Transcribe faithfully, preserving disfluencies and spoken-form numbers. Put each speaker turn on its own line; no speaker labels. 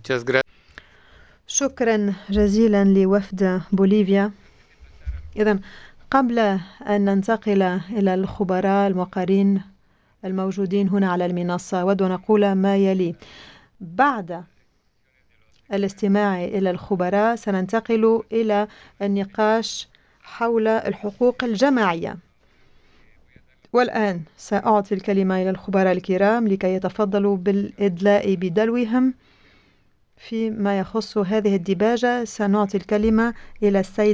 شكرا جزيلا لوفد بوليفيا. إذن قبل أن ننتقل إلى الخبراء المقرين الموجودين هنا على المنصة، أود أن أقول ما يلي. بعد الاستماع إلى الخبراء سننتقل إلى النقاش حول الحقوق الجماعية. والآن سأعطي الكلمة إلى الخبراء الكرام لكي يتفضلوا بالإدلاء بدلوهم فيما يخص هذه الديباجة. سنعطي الكلمة إلى السيد